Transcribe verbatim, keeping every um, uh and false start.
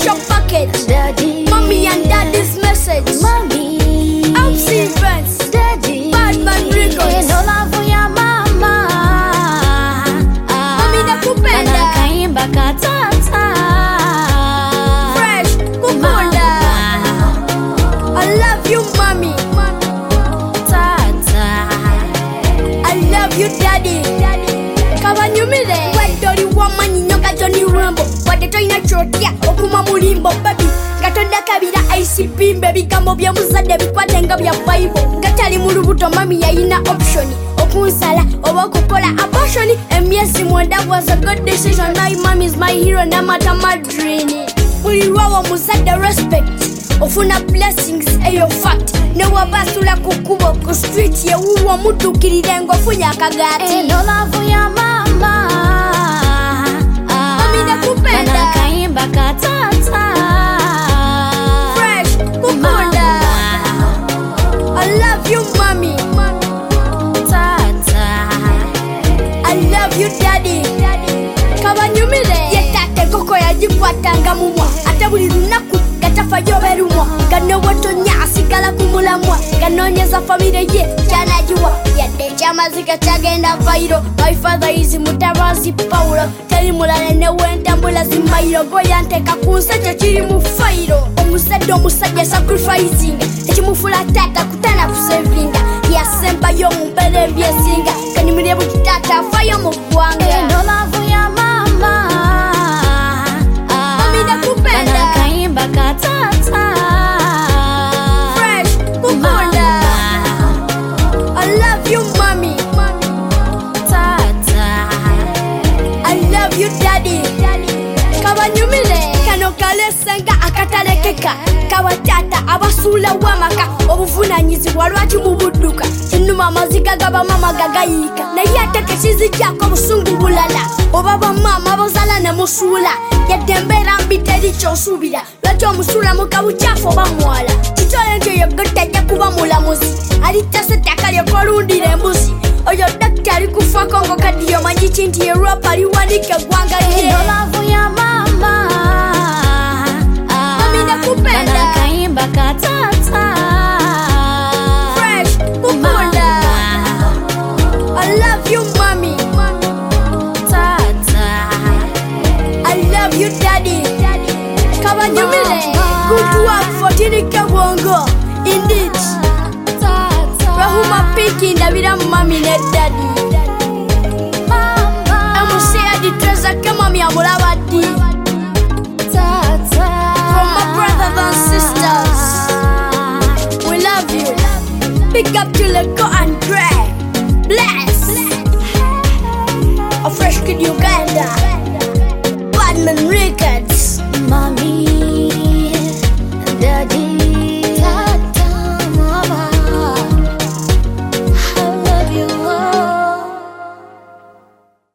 your package. Daddy. Mommy and daddy's message. Mommy. M C events. Daddy. Badman Records. No love for your mama. Mommy nakupenda. Anakaimba katata. Fresh kukunda. I love you mommy. Tata. I love you daddy. Kabanyumire. Wedori wamanyi nyoka Johnny Rambo. Wadeto ina chotia okuma mulimbo baby. Gatonda kabira I C P baby gambo bya muzade bikwadenga bya Bible. Gatali mu lubuto mami yayina option. Okunsala oba kukola abortion. Emyezi mwenda was a good decision. My mom is my hero na mata madrini. Buli lwawo muzade respect. Ofuna blessings eyo fact. Ne wabasula kukubo ku street ye wuwo mudukirire ngo funya kagati. No love for your mama. Mami nakupenda. Anakaimba katata. Fresh kukunda. I love you mommy. Tata. I love you daddy. Kabanyumire. Yetate koko yajikwatanga mumwa. Ate buli lunaku gatafa yoberumwa. Gano wotonya asigala kumulamwa. Ganonyeza famire ye kyanajiwa. Yadde kyamazika kyagenda viral. My father is Mutabazi Paulo. Teri mulale ne wentambula zimayiro. Goyanteka kunsete kiri mu fairo. Omusadde omusajja sacrificing. Ekimufula tata kutana kusevinga. Yasemba yo mumbere byesinga. Kanimire bukitata fayo mu gwanga. No love for your mama. Mami nakupenda. Anakaimba katata. Fresh kukunda. I love you mommy. Tata. I love you daddy. Kabanyumire. Kano kalesenga akatalekeka. Kawatata abasula wamaka. Obuvunanyizibwa lwaki mu budduka. Kinuma amaziga gaba mama gagayika. Naye ate kekizi kyako busungu bulala. Oba bamama bozala ne musula. Yadde embeera mbi teri ky'osuubira. Lwaki omusula mu kabucaafu oba mwala. Kitole nti oyo gottajja kuba mulamuzi. Alittase ettaka ly'okolundira embuzi. Oyo dakita ali kufaako ng'okaddiyo manyi ki nti Europa liwanika eggwanga lye. No love for your mama. Mami nakupenda. Anakaimba katata. Fresh kukunda. I love you mommy. Tata. I love you daddy. Kabanyumire. Good work for Tinike Bongo. Indeed. Rahuma Piki ndabira mami ne daddy. Amusea di treza kama mi amulabadi. From my brothers and sisters. We love you. Pick up to Lego and Greg.